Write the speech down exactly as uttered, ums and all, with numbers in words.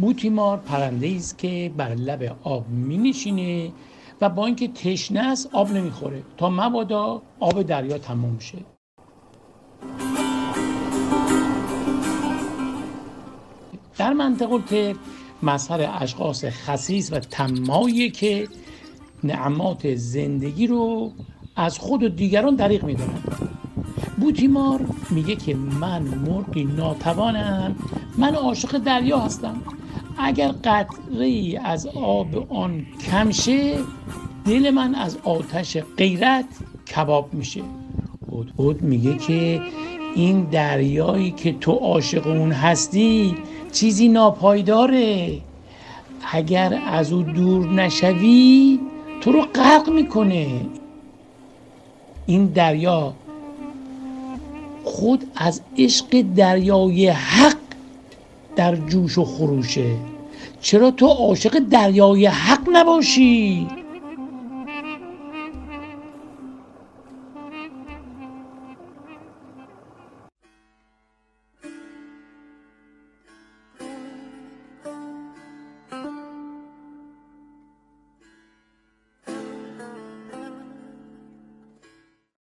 بوتیمار پرنده‌ای است که بر لب آب می‌نشینه و با اینکه تشنه است آب نمیخوره تا مبادا آب دریا تموم شه. در منطقه الطب مظهر اشخاص خسیس و طماعی که نعمات زندگی رو از خود و دیگران دریغ می‌دارن. بوتیمار میگه که من مرغی ناتوانم، من عاشق دریا هستم. اگر قطره‌ای از آب آن کم شه، دل من از آتش غیرت کباب میشه. هدهد میگه که این دریایی که تو عاشق اون هستی چیزی ناپایداره. اگر از او دور نشوی تو رو غرق میکنه. این دریا خود از عشق دریای حق در جوش و خروشه. چرا تو عاشق دریای حق نباشی؟